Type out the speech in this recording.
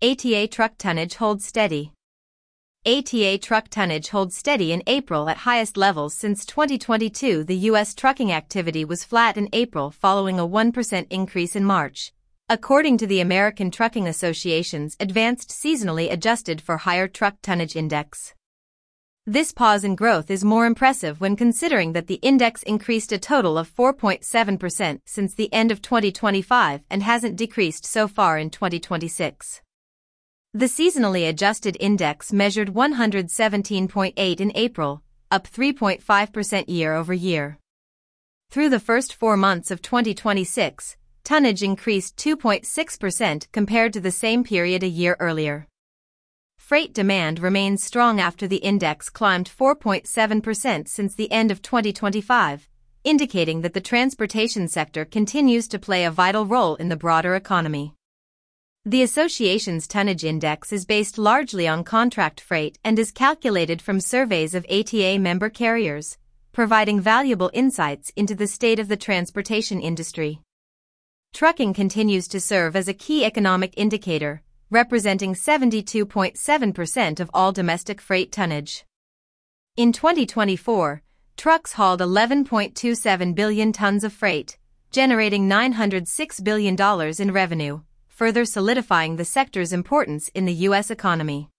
ATA truck tonnage holds steady. ATA truck tonnage holds steady in April at highest levels since 2022. The U.S. trucking activity was flat in April following a 1% increase in March, according to the American Trucking Association's Advanced Seasonally Adjusted for Hire Truck Tonnage Index. This pause in growth is more impressive when considering that the index increased a total of 4.7% since the end of 2025 and hasn't decreased so far in 2026. The seasonally adjusted index measured 117.8 in April, up 3.5% year-over-year. Through the first 4 months of 2026, tonnage increased 2.6% compared to the same period a year earlier. Freight demand remains strong after the index climbed 4.7% since the end of 2025, indicating that the transportation sector continues to play a vital role in the broader economy. The association's tonnage index is based largely on contract freight and is calculated from surveys of ATA member carriers, providing valuable insights into the state of the transportation industry. Trucking continues to serve as a key economic indicator, representing 72.7% of all domestic freight tonnage. In 2024, trucks hauled 11.27 billion tons of freight, generating $906 billion in revenue, further solidifying the sector's importance in the U.S. economy.